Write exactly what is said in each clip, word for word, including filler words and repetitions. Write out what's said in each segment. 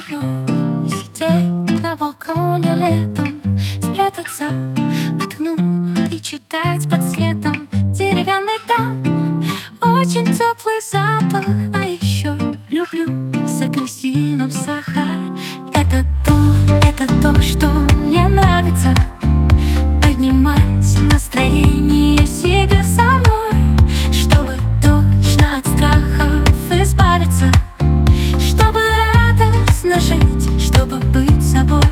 люблю сидеть на балконе летом, спрятаться в окно и читать под светом деревянный дом. Очень теплый запах, а еще люблю с апельсином сахар. Это то, это то, что мне нравится. Поднимать настроение себе самой, чтобы точно от страхов избавиться, чтобы радостно жить, чтобы быть собой.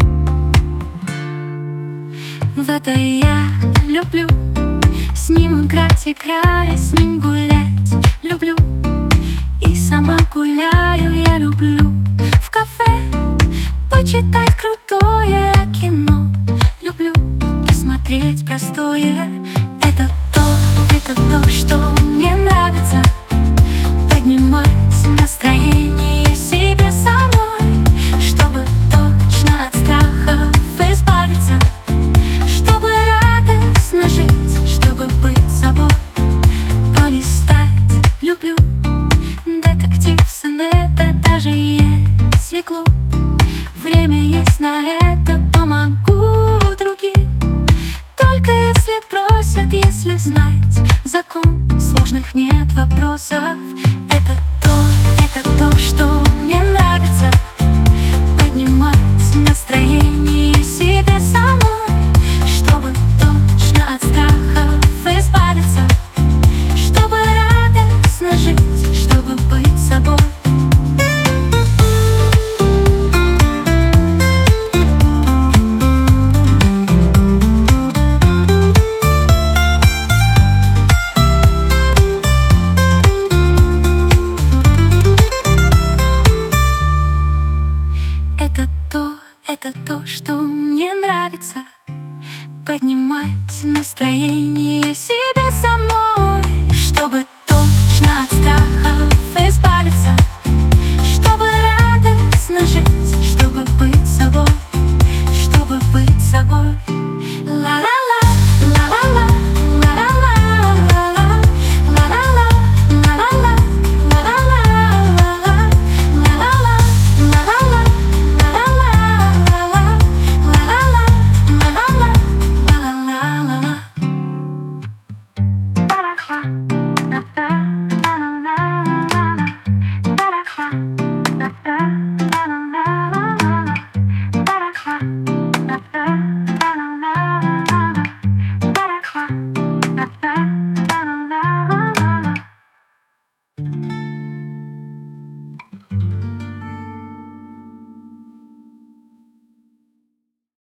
В это я люблю с ним играть, играя, с ним гулять. Люблю и сама гуляю, я люблю в кафе почитать крутое кино. Люблю посмотреть простое. Это то, это то, что мне нравится. Поднимать настроение себе самой, чтобы точно от страхов избавиться, чтобы радостно жить, чтобы быть собой. Полистать люблю детектив, сонета, даже если глуп. Время есть на это, помогу другим, только если просят, если знать закон, сложных нет вопросов. Это то, это то, что мне нравится. Поднимать настроение себе самой, чтобы точно от страхов избавиться, чтобы радостно жить, чтобы быть собой. Это то, это то, что мне нравится. Поднимать настроение себе самой,